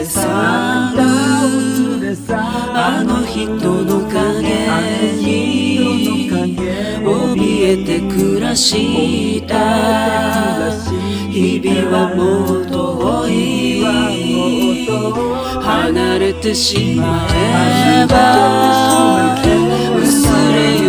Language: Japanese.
れ去るあの人の影に怯えて暮らした日々はもう遠い離れてしまえば薄れ